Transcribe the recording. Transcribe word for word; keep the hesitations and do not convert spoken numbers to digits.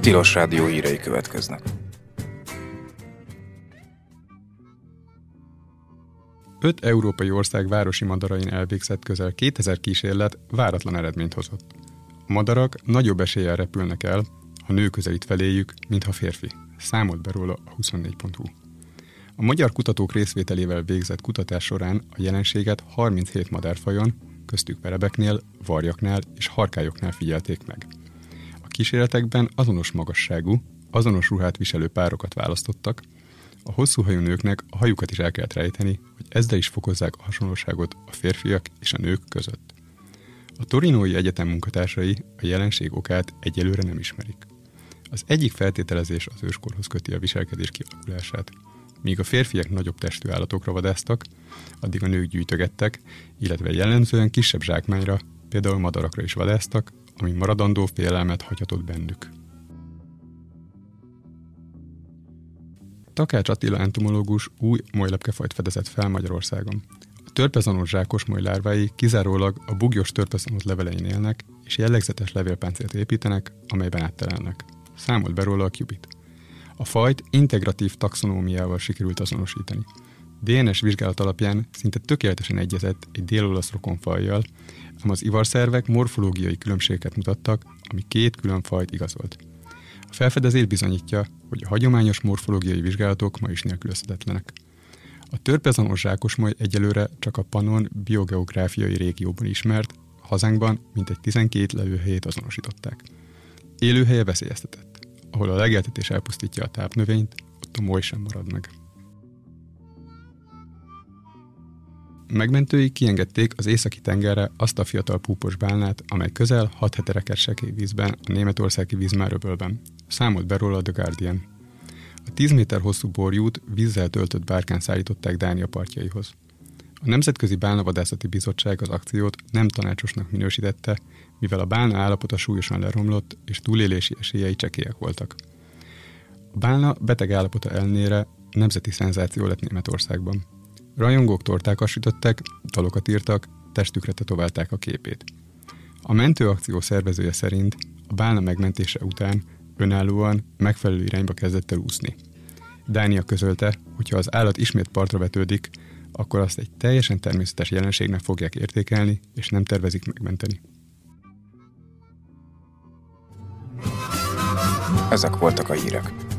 Tilos Rádió hírei következnek. Öt európai ország városi madarain elvégzett közel kétezer kísérlet váratlan eredményt hozott. A madarak nagyobb eséllyel repülnek el, ha nő közelít feléjük, mintha férfi. Számolt be róla a huszonnégy pont hu. A magyar kutatók részvételével végzett kutatás során a jelenséget harminchét madárfajon, köztük verebeknél, varjaknál és harkályoknál figyelték meg. A kísérletekben azonos magasságú, azonos ruhát viselő párokat választottak, a hosszúhajú nőknek a hajukat is el kellett rejteni, hogy ezzel is fokozzák a hasonlóságot a férfiak és a nők között. A Torinói Egyetem munkatársai a jelenség okát egyelőre nem ismerik. Az egyik feltételezés az őskorhoz köti a viselkedés kialakulását. Míg a férfiak nagyobb testű állatokra vadásztak, addig a nők gyűjtögettek, illetve jellemzően kisebb zsákmányra, például madarakra is vadásztak, ami maradandó félelmet hagyhatott bennük. Takács Attila entomológus új molylepkefajt fedezett fel Magyarországon. A törpezanos zsákosmoly lárvái kizárólag a buggyos törpezanos levelein élnek, és jellegzetes levélpáncélt építenek, amelyben áttelelnek. Számolt be róla a Qubit. A fajt integratív taxonómiával sikerült azonosítani. dé en es vizsgálat alapján szinte tökéletesen egyezett egy dél-olasz rokonfajjal, ám az ivarszervek morfológiai különbségeket mutattak, ami két külön fajt igazolt. A felfedezés bizonyítja, hogy a hagyományos morfológiai vizsgálatok ma is nélkülözhetetlenek. A törpezanos zsákosmoly egyelőre csak a Pannon biogeográfiai régióban ismert, hazánkban mintegy tizenkét lelőhelyét azonosították. Élőhelye veszélyeztetett. Ahol a legeltetés elpusztítja a tápnövényt, ott a moly sem marad meg. Megmentői kiengedték az északi tengerre azt a fiatal púpos bálnát, amely közel hat hete rekedt sekély vízben a németországi vízmáröbölben. Számolt be róla a The Guardian. A tíz méter hosszú borjút vízzel töltött bárkán szállították Dánia partjaihoz. A Nemzetközi Bálnavadászati Bizottság az akciót nem tanácsosnak minősítette, mivel a bálna állapota súlyosan leromlott és túlélési esélyei csekélyek voltak. A bálna beteg állapota ellenére nemzeti szenzáció lett Németországban. Rajongók tortákat sütöttek, dalokat írtak, testükre tetoválták a képét. A mentőakció szervezője szerint a bálna megmentése után önállóan megfelelő irányba kezdett el úszni. Dánia közölte, hogyha az állat ismét partra vetődik, akkor azt egy teljesen természetes jelenségnek fogják értékelni, és nem tervezik megmenteni. Ezek voltak a hírek.